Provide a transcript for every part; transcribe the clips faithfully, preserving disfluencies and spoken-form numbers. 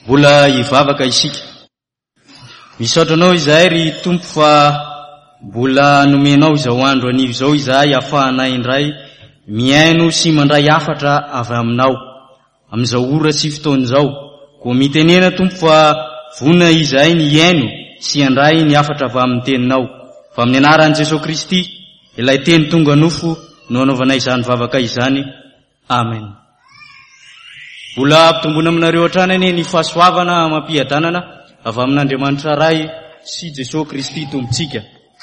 Mbola hivavaka isika. Misaotra anao izahay ry Tompo fa mbola nomenao izao andro anio izao izahay ahafahanay indray miaino sy mandray afatra avy aminao amin'izao ora sy fotoana izao. Koa mitenena Tompo fa vonina izahay ny iaino sy andray ny afatra avy amin'ny teninao. Fa amin'ny anaran'i Jesosy Kristy ilay teny tonga nofo no anaovanay izany vavaka izany. Amen. Mbola ampitomboina aminareo hatrany ane ny fahasoavana mampiadanana avy amin'Andriamanitra ray sy Jesosy Kristy tompontsika.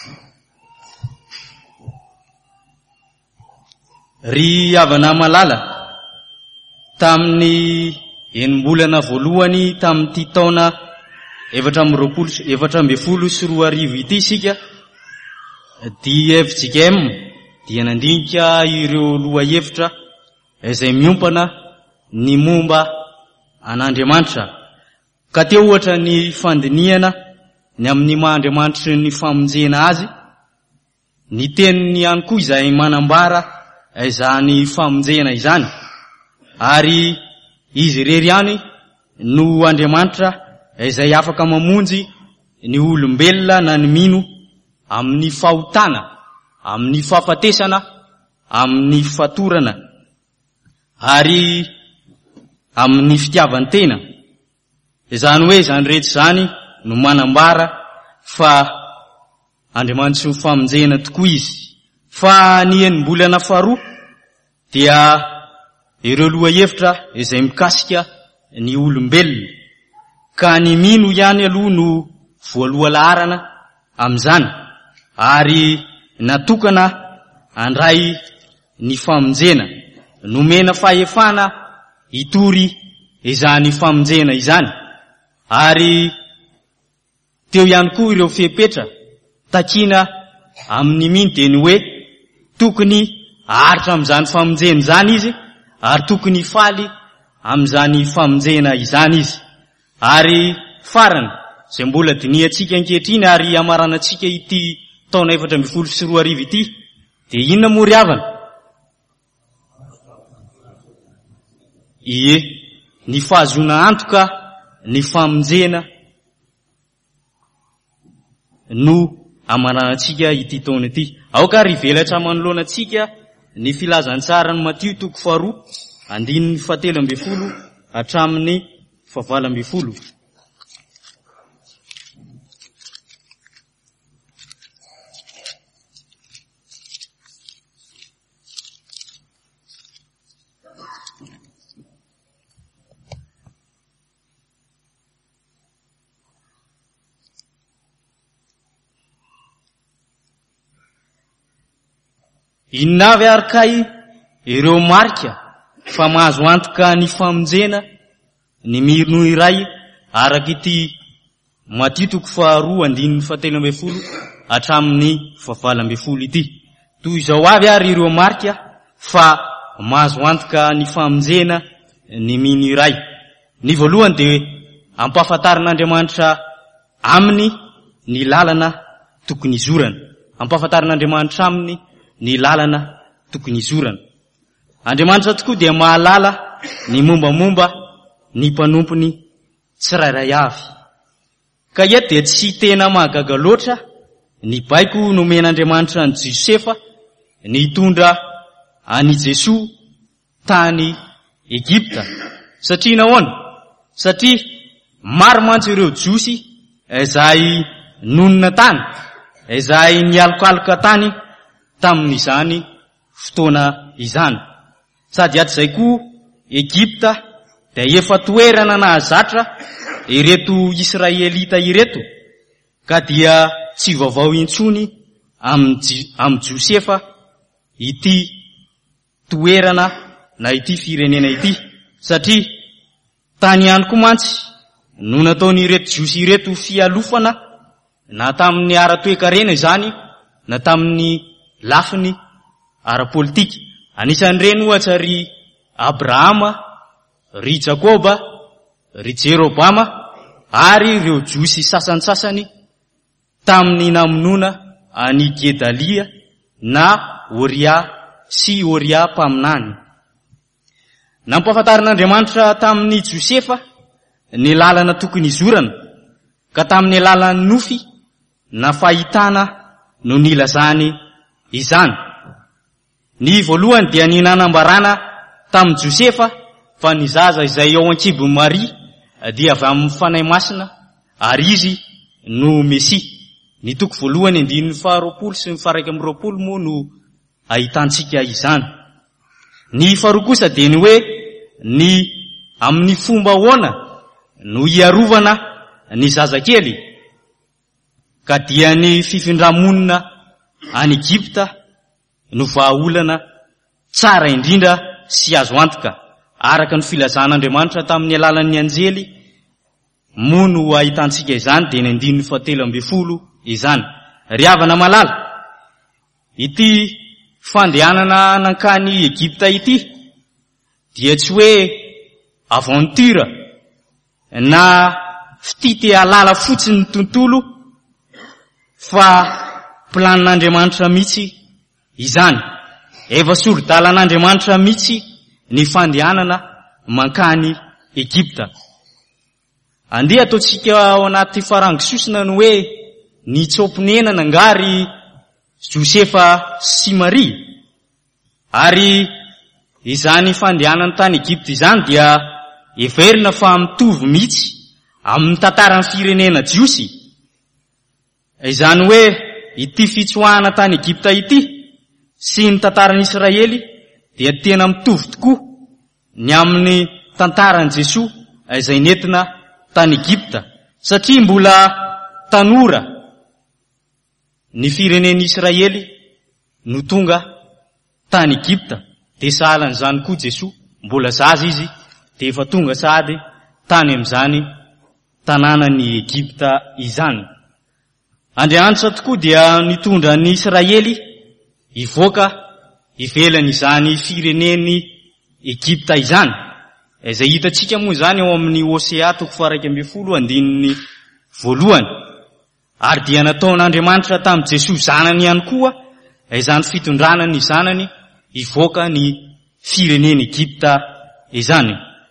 Ry havana malala tamin'ny enim-bolana voalohany tamin'ity taona efatra amby roapolo efatra amby folo sy roa arivo ity sika dia F J K M dia nandinika ireo loha hevitra izay miompana ny momba an'Andriamanitra. Ka teo ohatra ny fandiniana ny amin'ny maha-Andriamanitra ny famonjena azy, ny teniny ihany koa izay manambara izany famonjena izany. Ary izy irery ihany no Andriamanitra izay afaka mamonjy ny olombelona na ny mino amin'ny fahotana, amin'ny fahafatesana, amin'ny fatorana, ary amin'ny fitiavan-tena. Izany hoe izany rehetra izany no manambara fa Andriamanitra ny famonjena tokoa izy. Fa ny enim-bolana faharoa dia ireo loha hevitra izay mikasika ny olombelona, ka ny mino ihany aloha no voaloha laharana amin'izany, ary natokana andray ny famonjena, nomena fahefana hitory izany famonjena izany. Ary teo ihany koa ireo fepetra takina amin'ny mino dia ny hoe tokony haritra amin'izany famonjena izany izy, ary tokony faly amin'izany famonjena izany izy. Ary farany izay mbola diniantsika ankehitriny ary amaranantsika ity taona efatra amby folo sy roa arivo ity dia inona moa ry havana? Ie, ny fahazona antoka ny famonjena no amaranantsika ity taona ity. Aoka ry velatra manoloanantsika ny filazantsara ny Matio toko faharoa andininy fahatelo amby folo hatramin'ny fahavalo amby folo. Inona avy ary kay ireo marika fa mahazo antoka ny famonjena ny mirino iray araka ity Matio toko faharoa andininy fahatelo amby folo hatramin'ny fahavalo amby folo ity. Toy izao avy ary ireo marika fa mahazo antoka ny famonjena ny mino iray. Ny voalohany dia ampahafantarin'Andriamanitra aminy ny lalana tokony izorana. Ampahafantarin'Andriamanitra aminy ny lalana tokony izorana. Andriamanitra tokoa dia mahalala ny mombamomba ny mpanompony tsirairay avy. Ka eto dia tsy tena mahagaga loatra ny baiko nomen'Andriamanitra ny Josefa ny hitondra any Jesoa tany Egipta. Satria nahoana? Satria maro mantsy ireo jiosy izay nonina tany, izay nialokaloka tany tamin'izany fotoana izany. Sady ato izay koa Egipta dia efa toerana nahazatra ireto Israelita ireto, ka dia tsy vaovao intsony amin'ny Josefa ity toerana na ity firenena ity, satria tany ihany koa mantsy no nataony ireto jiosy ireto fialofana, na tamin'ny ara-toekarena izany na tamin'ny lafiny ara-politika. Anisan'ireny ohatra ry Abrahama, ry Jakoba, ry Jerobama ary ireo jiosy sasany-sasany tamin'ny namonona any Gedalia na Oria sy Oria mpaminany. Nampahafantarin'Andriamanitra tamin'ny Josefa ny lalana tokony izorana, ka tamin'ny alalan'ny nofy na fahitana no nilazany izany. Ny voalohany dia ny nanambarana tamin'ny Josefa fa ny zaza izay ao an-kibon'i Maria dia avy amin'ny fanahy masina ary izy no Mesia. Ny toko voalohany andininy faharoapolo sy ny faraiky amby roapolo moa no ahitantsika izany. Ny faharoa kosa dia ny hoe ny amin'ny fomba ahoana no iarovana ny zazakely, ka dia ny fifindramonina any Egypta no vahaolana tsara indrindra sy azo antoka araka ny filazan'Andriamanitra tamin'ny alalan'ny anjely moa no ahitantsika izany. dia ny andininy fahatelo amby folo izany. Ry havana malala, ity fandehanana nankany Egypta ity dia tsy hoe aventure na fitity alala fotsiny ny tontolo, fa planin'Andriamanitra mihitsy izany. Efa soro-dalan'Andriamanitra mihitsy ny fandehanana mankany Egypta. Andeha ataotsika ao anaty farangisosina no hoe ny tsopinenana ngary Josefa sy Maria. Ary izany fandehanana tany Egypta izany dia everina fa mitovy mihitsy amin'ny tantaran'ny firenena jiosy. Izany hoe ity fitsoahana tany Egypta ity sy ny tantaran'ny Israely dia tena mitovy tokoa ny amin'ny tantaran'i Jesoa izay nentina tany Egypta, satria mbola tanora ny firenen'ny Israely no tonga tany Egypta, dia sahalan'izany koa Jesoa mbola zaza izy dia efa tonga sady tany amin'izany tanànany Egypta izany. Andriamanitra tokoa dia nitondra ny Israely ivoaka ivelany izany firenen'ny Egypta izany, izay hitantsika moa izany ao amin'ny Osea toko faraiky amby folo andininy voalohany. Ary dia nataon'Andriamanitra tamin'i Jesoa zanany ihany koa izany fitondrana ny zanany ivoaka ny firenen'ny Egypta izany.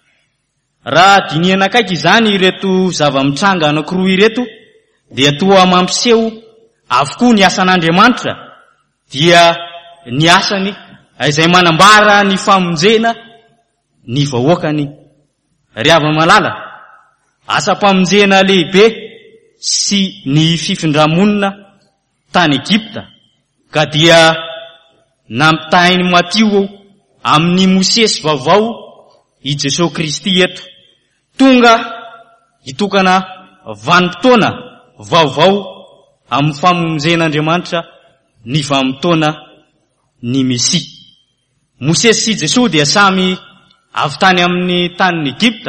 Raha dinihana akaiky izany ireto zava-mitranga anankiroa ireto, dia toa mampiseho avokoa ny asan'Andriamanitra, dia ny asany izay manambara ny famonjena ny vahoakany. Ry havana malala, asa-pamonjena lehibe sy ny fifindramonina tany Egypta, ka dia nampitainy matio amin'ny Mosesy vaovao i Jesosy Kristy eto. Tonga hitokana vanim-potoana vaovao amin'ny famonjen'Andriamanitra ny vanim-potoana ny Mesia. Mosesy sy Jesosy dia samy avy tany amin'ny tanin'ny Egypta,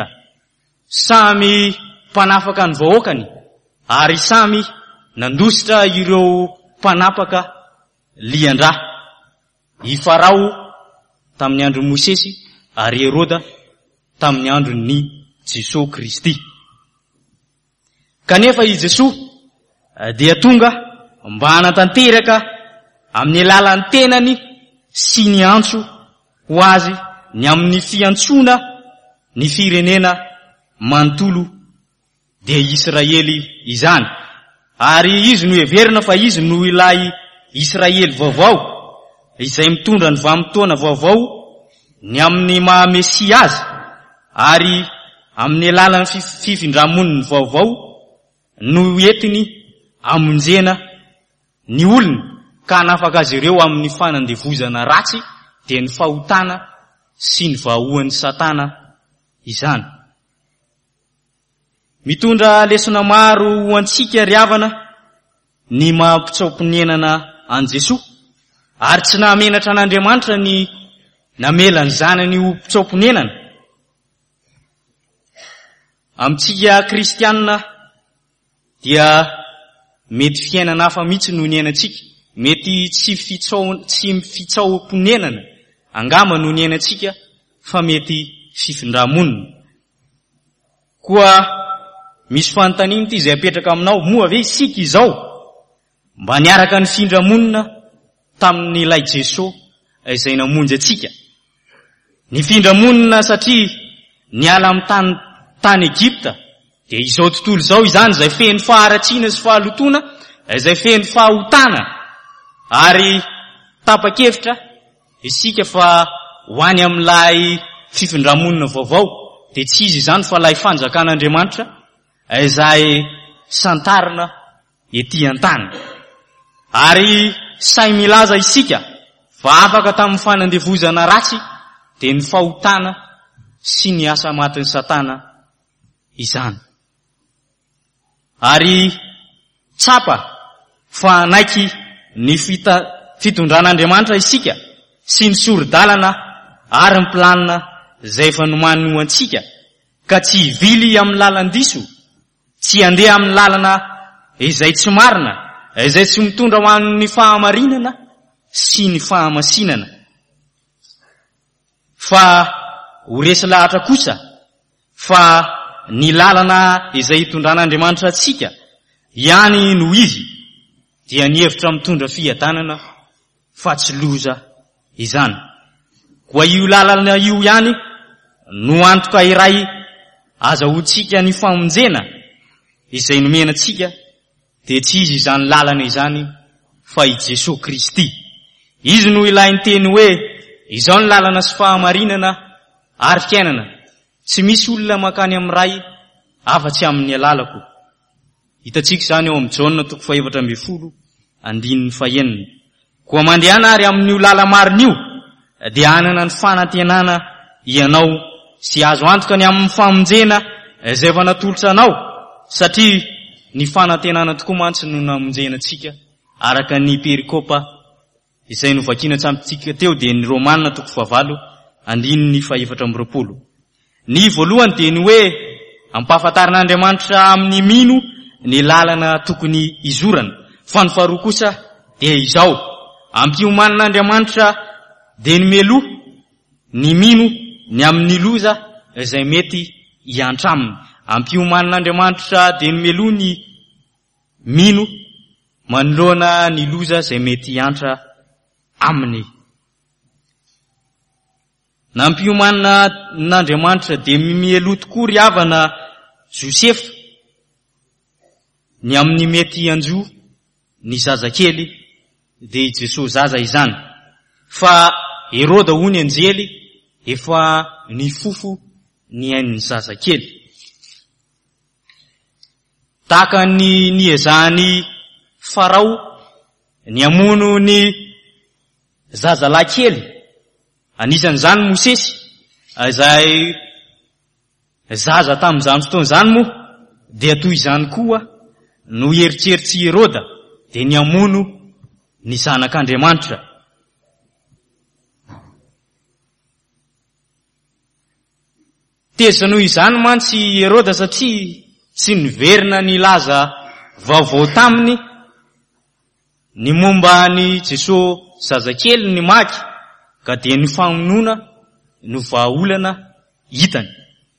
samy mpanafaka ny vahoakany, ary samy nandositra ireo mpanapaka liandra. I Farao tamin'ny andro Mosesy ary Heroda tamin'ny andro ny Jesosy Kristy. Kanefa i Jesosy dia tonga mba hanatanteraka amin'ny alalan'ny tenany sy ny antso ho azy ny amin'ny fiantsoana ny firenena manontolo dia Israely izany. Ary izy no heverina fa izy no ilay Israely vaovao izay mitondra ny vanim-potoana vaovao ny amin'ny maha Mesia azy, ary amin'ny alalan'ny fifindramoniny vaovao no entiny amonjena ny olona ka hanafaka azy ireo amin'ny fanandevozana ratsy dia ny fahotana sy ny vahoan'ny Satana izany. Mitondra lesona maro ho antsika ry havana ny mampitsaopinenana an Jesoa, ary tsy nahamenatra an'Andriamanitra ny namela ny zanany ho mpitsaopinenana. Amintsika kristianina dia mety fiainana hafa mihitsy no ny ainantsika, mety tsy fitsao tsy fitsaopinenana angamba no ny ainantsika, fa mety fifindramonina. Koa misy fanontaniana ity izay apetraka aminao, moa ve sika izao mba niaraka ny findramonina tamin'ny ilay Jesosy izay namonjy atsika? Ny findramonina satria niala amin'ny tany tany Egypta, de izao tontolo izao izany zay feny faharatsiana sy fahalotona, izay feny fahotana, ary tapa-kevitra isika fa ho any amin'ilay fifindramonina vaovao, de tsy izy izany fa lay fanjakan'Andriamanitra izay santarina ety an-tany. Ary say milaza isika fa afaka tamin'ny fanandevozana ratsy de ny fahotana sy ny asa matin'ny Satana izany. Ary tsapa fa naiky ny fita, fitondran'Andriamanitra isika sy ny sori-dalana ary ny planina zay efa nomany ho antsika, ka tsy hivily amin'ny lalan-diso, tsy handeha amin'ny lalana izay tsy marina, izay tsy mitondra ho an'ny fahamarinana sy ny fahamasinana, fa ho resy lahatra kosa fa ny lalana izay hitondran'Andriamanitra atsika ihany no izy dia ny hevitra mitondra fiadanana fa tsy loza izany. Koa io lalana io ihany no antoka iray azahoantsika ny famonjena izay nomenantsika, de tsy izy izany lalana izany fa i Jesosy Kristy. Izy no ilainy teny hoe izao ny lalana sy fahamarinana ary fiainana, tsy misy olona makany amin'ny ray afa-tsy amin'ny alalako. Hitatsika izany eo amin'ny Jaona toko fahaefatra ambin'ny folo andininy fahaenina. Koa mandehana ary amin'io lala marin'io dia hanana ny fanantenana ianao sy azo antoka ny amin'ny famonjena izay efa natolotra anao, satria ny fanantenana tokoa mantsy no namonjena antsika araka ny perikopa izay novakina tsampitsika teo, de ny Romanina toko fahavalo andininy fahaefatra amby roapolo. Ny voalohany de ny hoe ampahafantarin'Andriamanitra amin'ny mino ny lalana tokony izorana, fa ny faharoa kosa de izao ampiomanan'Andriamanitra de ny melo ny mino ny amin'ny loza izay mety hiantraminy. Ampiomanan'Andriamanitra de ny melo ny mino manoloana ny loza izay mety hiantra aminy. Nampiomanan'Andriamanitra de mielo tokoa ry havana Josefa ny amin'ny mety hianjo ny zazakely, de Jesosy zaza izany, fa Heroda hony anjely efa ny fofo ny ain'ny zazakely. Tahaka ny niezahany Farao ny amono ny zazalahy kely, anisan'izany Mosesy izay zaza tamin'izany fotoan'izany moa, dia toy izany koa no eritseritsy Heroda de ny amono ny zanak'Andriamanitra. Teza noho izany mantsy Heroda satria tsy niverina ny laza vaovao taminy ny momba ny Jesosy zazakely ny maky, ka dia ny famonona no vahaolana hitany.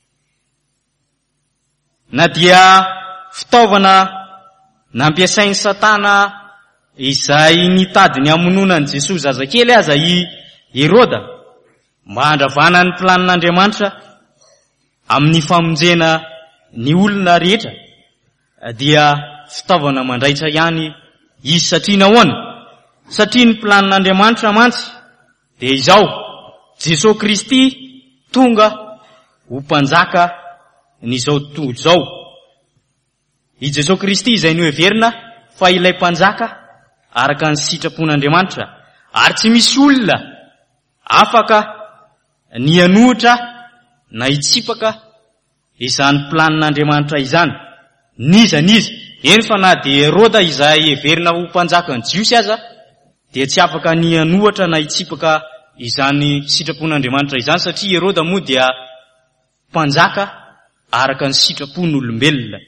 Na dia fitaovana nampiasain'ny Satana izay nitady ny amonona ny Jesosy zazakely aza i Heroda mba handravana ny planin'Andriamanitra amin'ny famonjena ny olona rehetra, dia fitaovana mandraitra ihany izy. Satria nahoana? Satria ny planin'Andriamanitra mantsy de izao, Jesosy Kristy tonga ho mpanjaka n'izao tontolo izao. I Jesosy Kristy izay noheverina fa ilay mpanjaka araka ny sitrapon'Andriamanitra, ary tsy misy olona afaka ny hanohitra na hitsipaka izany planin'Andriamanitra izany. Niza niza eny fa na de Heroda izay heverina ho mpanjaka ny Jiosy aza dia tsy afaka ny hanohatra na hitsipaka izany sitrapon'Andriamanitra izany, satria Heroda moa dia mpanjaka araka ny sitrapon'olombelona.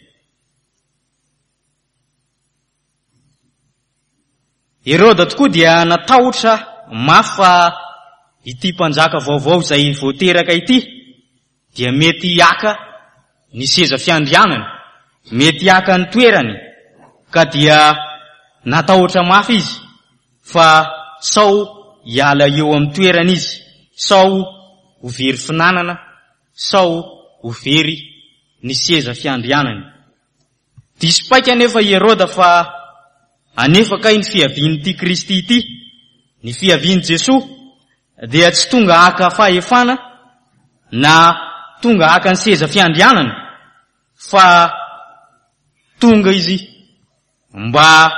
Heroda tokoa dia natahotra mafy fa ity mpanjaka vaovao izay voateraka ity dia mety hiaka ny seza fiandrianany, mety hiaka ny toerany, ka dia natahotra mafy izy fa sao hiala eo amin'ny toerany izy, sao ho very finanana, sao ho very ny seza fiandrianany. Diso paika anefa i Herôda fa anefa kay ny fiavian'ity Kristy ity, ny fiavian'i Jesoa, dia tsy tonga haka fahefana na tonga haka ny seza fiandrianana, fa tonga izy mba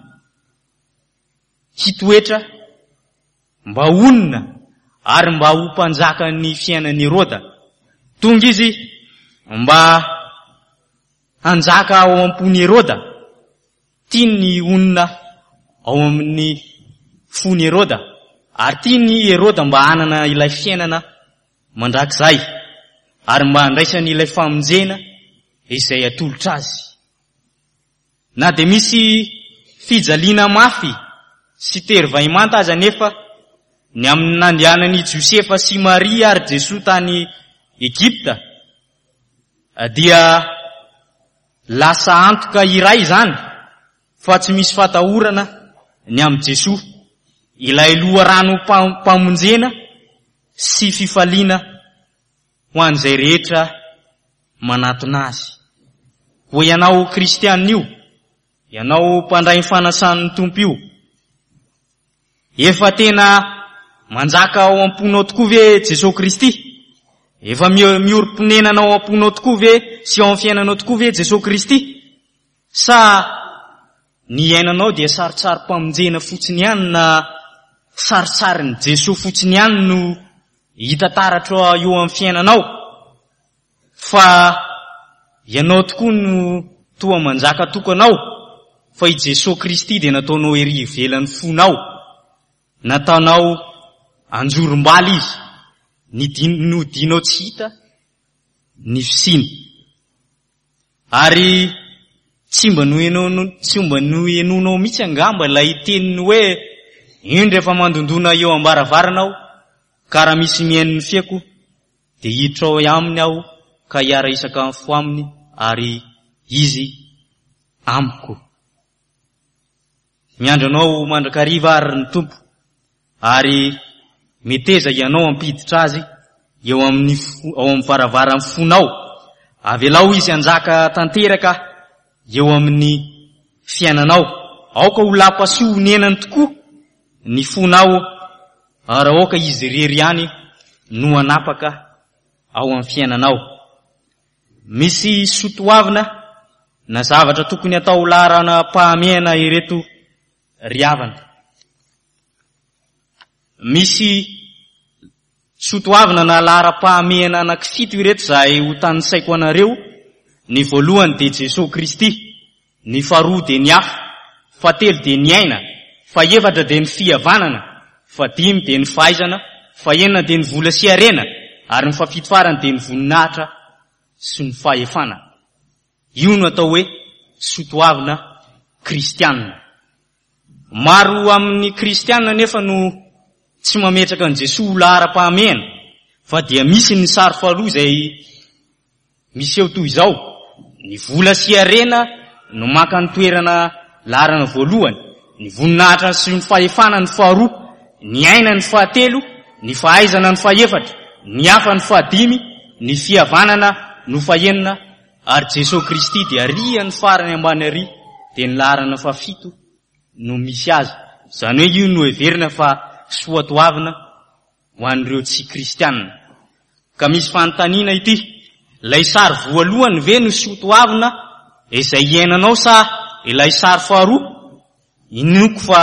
hitoetra, mba onina, ary mba ho mpanjaka ny fiainan'i Herôda. Tonga izy mba hanjaka ao am-pony Herôda. Tiany onina ao amin'ny fony Herôda, ary tiany Herôda mba hanana ilay fiainana mandrakizay, ary mba handraisany ilay famonjena izay atolotra azy. Na de misy fijaliana mafy sy tery vaimanta aza nefa ny amin'ny nandehanan'i Josefa sy Maria ary Jesoa tany Egypta, dia lasa antoka iray zany fa tsy misy fatahorana ny amin'ny Jesoa, ilay loharano mpamonjena sy fifaliana ho an'izay rehetra manatona azy. Ho ianao kristianina io, ianao mpandray fanasan'ny Tompo io, efa tena manjaka ao am-ponao tokoa ve Jesosy Kristy? Efa mioromponenana ao am-ponao tokoa ve sy ao amin'ny fiainanao tokoa ve Jesosy Kristy? Sa ny iainanao dia saritsary-pamonjena fotsiny ihany na saritsariny Jesosy fotsiny ihany no hita taratra eo amin'ny fiainanao? Fa ianao tokoa no toa manjaka tokanao, fa i Jesosy Kristy dia nataonao ery ivelan'ny fonao, nataonao anjorom-baly izy, ny dino dinao tsy hita ny fisiny. Ary tsy mba noenao tsy mba noenonao mitsy angamba lay teniny hoe indro efa mandondona eo ambaravarana ka raha misy miain'ny fiako dia hiditra ao aminy aho ka hiara isan-kafo aminy ary izy amiko. Miandro anao mandrakariva ary ny Tompo, ary meteza ianao ampiditra azy eo amin'ny ao amin'ny varavaran'ny fonao, avelao izy anjaka tanteraka eo amin'ny fiainanao. Aoka ho lapasoa nenany tokoa ny fonao, ary aoka izy rery ihany no anapaka ao amin'ny fiainanao. Misy sotoavina na zavatra tokony atao laharana pahamehana ireto riavana. Misy sotoavina na lahara-pahamehana anankifito ireto izay ho tanisaiko anareo. Ny voalohany dia Jesosy Kristy, ny faharoa dia ny afo, fahatelo dia ny aina, fahaefatra dia ny fihavanana, fahadimy dia ny fahaizana, fahaenina dia ny vola sy harena, ary ny fahafito farany dia ny voninahitra sy ny fahefana. Io no atao hoe sotoavina kristianina. Maro amin'ny kristianina nefa no tsy mametraka an Jesosy lahara-pahamehana, fa dia misy ny sary faharoa izay miseho toy izao: ny vola sy harena no maka ny toerana laharana voalohany, ny voninahitra sy ny fahefana ny faharoa, ny aina ny fahatelo, ny fahaizana ny fahaefatra, ny hafa ny fahadimy, ny fihavanana no fahaenina, ary Jesosy Kristy dia riany farany ambany ary dia ny laharana fahafito no misy azy. Zany hoe io no heverina fa soatoavina ho an'ireo tsy kristianina. Ka misy fanontaniana ity: ilay sary voalohany ve no soatoavina izay iainanao sa ilay sary faharoa? Inoko fa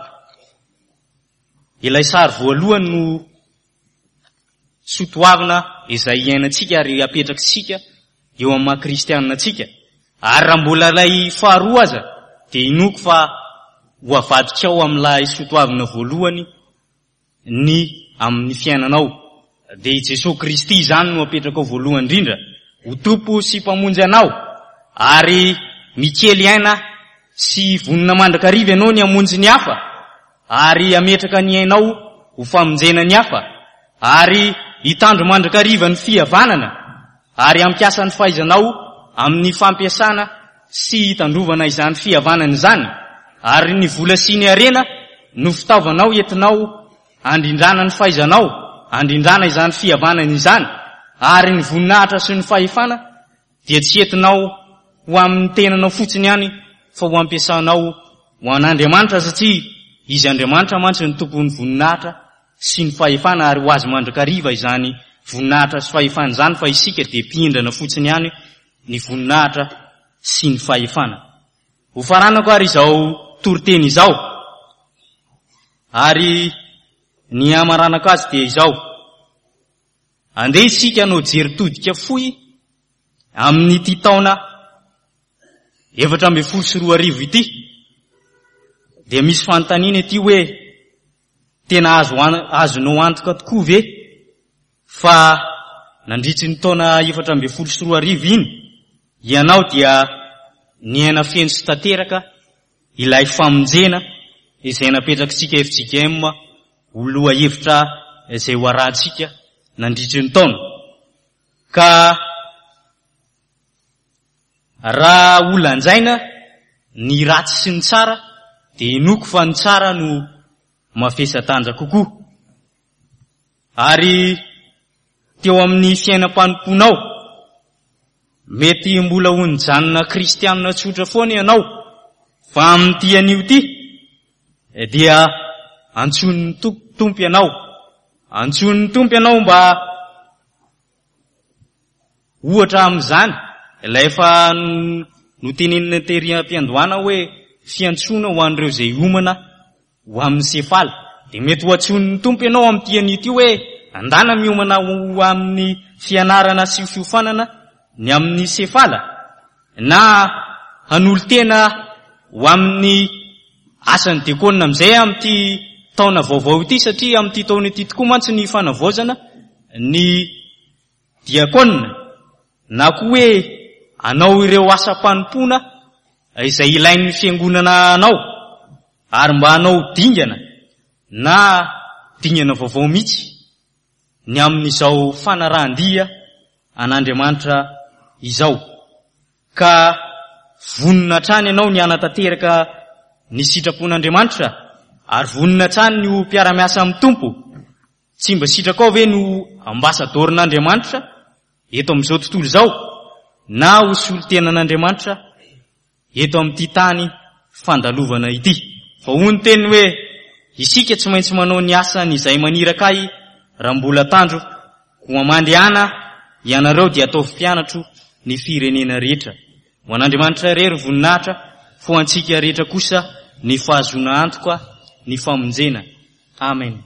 ilay sary voalohany no soatoavina izay iainantsika ary apetrakitsika eo amin'ny maha-kristianina tsika. Ary raha mbola ilay faharoa aza dia inoko fa ho avadikao amin'ilay soatoavina voalohany ny amin'ny fiainanao. Dia Jesosy Kristy zany no apetraka ao voalohany indrindra, ho tompo sy mpamonjy anao, ary mikely aina sy vonina mandrakariva ianao ny hamonjy ny hafa, ary ametraka ny ainao ho famonjena ny hafa, ary hitandro mandrakariva ny fihavanana, ary ampiasa ny fahaizanao amin'ny fampiasana sy hitandrovana izany fihavanana izany, ary ny vola sy ny harena no fitaovanao entinao andrindrana ny fahaizanao, andrindrana izany fihavanana izany, ary ny voninahitra sy ny fahefana dia tsy entinao ho amin'ny tenanao fotsiny ihany fa ho ampiasanao ho an'Andriamanitra satria izy Andriamanitra mantsy ny tompon'ny voninahitra sy ny fahefana ary ho azy mandrakariva izany voninahitra sy fahefana izany fa isika dia mpihindrana fotsiny ihany ny voninahitra sy ny fahefana. Ho faranako ary izao toriteny izao ary ny amaranako azy dia izao: andeha isika hanao jery todika fohy amin'ny ity taona efatra amby folo sy roa arivo ity. Dia misy fanontaniana ity hoe tena azo azonao antoka tokoa ve fa nandritry ny taona efatra amby folo sy roa arivo iny ianao dia niaina feno sy tanteraka ilay famonjena izay napetrakintsika F J K M ho loha hevitra izay ho arahantsika nandritry ny taona. Ka raha olanjaina ny ratsy sy ny tsara dia inoko fa ny tsara no mafesa-tanja kokoa. Ary teo amin'ny fiainam-panomponao mety mbola ho nijanona kristianina tsotra foana ianao fa amin'ity anio ity dia antson'ny tompo ianao antson'ny tompo ianao mba ohatra amin'izany ilay efa notenenina tery am-piandohana hoe fiantsoana ho an'ireo izay omana ho amin'ny sefaly. Dia mety ho antson'ny tompo ianao amin'ity anio ity hoe andana miomana ho amin'ny fianarana sy fiofanana ny amin'ny sefala, na hanolo tena ho amin'ny asany diakona amin'izay amin'ity taona vaovao ity, satria amin'ity taona ity tokoa mantsy ny fanavaozana ny diakona, na koa hoe anao ireo asa-panompona izay ilain'ny fiangonana anao ary mba anao dingana na dingana vaovao mihitsy ny amin'izao fanarahan-dia an'Andriamanitra izao. Ka vonina trany ianao ny anatanteraka ny sitrapon'Andriamanitra ary vonina trany ny mpiara-miasa amin'ny tompo. Tsy mba sitraka ao ve no ambasadôrin'Andriamanitra eto amin'izao tontolo izao, na ho solon-tenan'Andriamanitra eto amin'ity tany fandalovana ity. Fa hoy ny teny hoe isika tsy maintsy manao ny asany izay maniraka-y raha mbola tandro ho amandehana ianareo dia ataovy mpianatro ny firenena rehetra. Ho an'Andriamanitra irery voninahitra, fo antsika rehetra kosa ny fahazona antoka, ny famonjena. Amen.